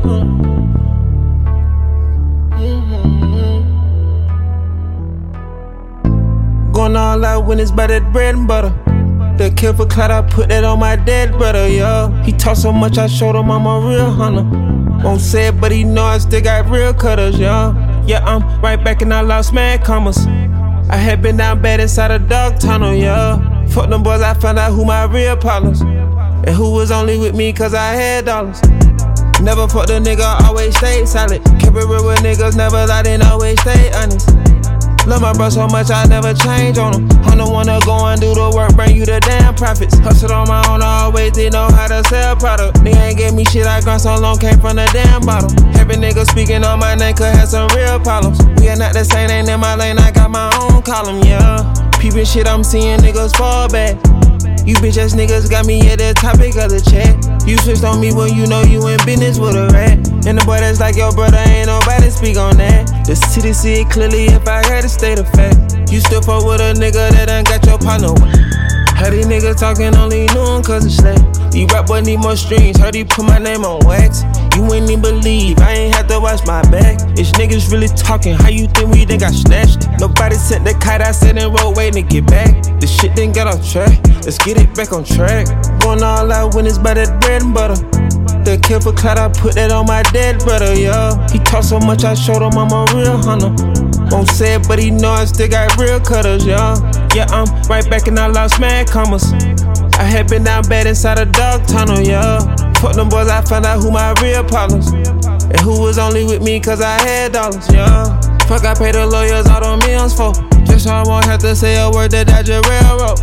Going all out when it's by that bread and butter. The kill for clout, I put that on my dead brother, yeah. He talk so much, I showed him I'm a real hunter. Won't say it, but he know I still got real cutters, yeah. Yeah, I'm right back and I lost mad commas. I had been down bad inside a dog tunnel, yeah. Fuck them boys, I found out who my real partners. And who was only with me cause I had dollars. Never fucked a nigga, always stayed solid. Kept it real with niggas, never lied and always stay honest. Love my bro so much, I never change on him. I'm the one to go and do the work, bring you the damn profits. Hustled on my own, I always did know how to sell product. Nigga ain't gave me shit, I grind so long, came from the damn bottle. Every nigga speaking on my name could have some real problems. We are not the same, ain't in my lane, I got my own column, yeah. Peeping shit, I'm seeing niggas fall back. You bitch ass niggas got me at the topic of the chat. You switched on me when you know you in business with a rat. And the boy that's like your brother, ain't nobody speak on that. The city see it clearly if I had to state of fact. You still fuck with a nigga that done got your partner. Heard these niggas talking, only knew him cause it's slack. These rap boy need more streams, heard he put my name on wax. You ain't even believe, I ain't had to watch my back. It's niggas really talking, how you think we done got snatched? Nobody sent the kite, I sat in road waiting to get back. The shit didn't get off track, let's get it back on track. Going all out when it's by that bread and butter. The kill for clout, I put that on my dead brother, yeah. He talk so much, I showed him I'm a real hunter. Won't say it, but he know I still got real cutters, yeah. Yeah, I'm right back and I lost mad commas. I had been down bad inside a dog tunnel, yeah. Fuck them boys, I found out who my real partners. And who was only with me cause I had dollars, yeah. Fuck, I paid the lawyers all them millions for. Just so I won't have to say a word that I just railroad.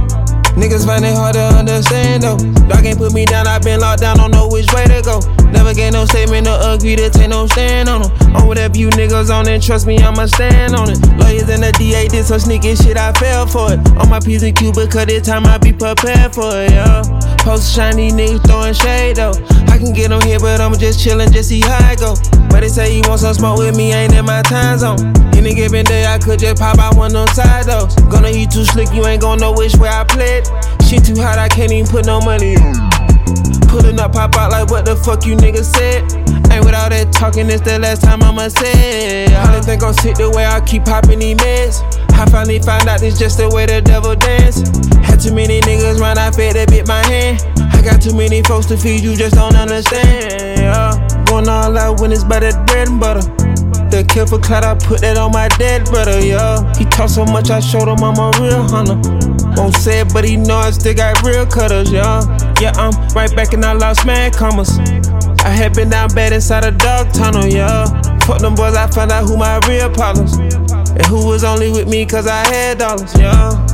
Niggas find it hard to understand though. Dog ain't put me down, I been locked down, don't know which way to go. Never gave no statement or agree to take no stand on them. On whatever you niggas on it, trust me, I'ma stand on it. Lawyers and the DA did some sneaky shit, I fell for it. On my P's and Q's, because this time I be prepared for it, yeah. Post shiny niggas throwing shade though. I can get on here, but I'm just chillin', just see how I go. But they say you want some smoke with me, ain't in my time zone. Any given day, I could just pop out one of them side though. Gonna eat too slick, you ain't gon' know which way I played. Shit too hot, I can't even put no money on. Pulling up, pop out like what the fuck you niggas said. Ain't with all that talking, it's the last time I'ma say it. I don't think I'm sick the way I keep popping these meds. I finally found out it's just the way the devil dance. Had too many niggas run, I fed that bit my hand. I got too many folks to feed, you just don't understand, yeah. Going all out when it's by that bread and butter. The kill for clout, I put that on my dead brother, yeah. He talk so much, I showed him I'm a real hunter. Won't say it, but he know I still got real cutters, yeah. Yeah, I'm right back and I lost mad commas. I had been down bad inside a dog tunnel, yeah. Fuck them boys, I found out who my real partners. And who was only with me cause I had dollars, yeah.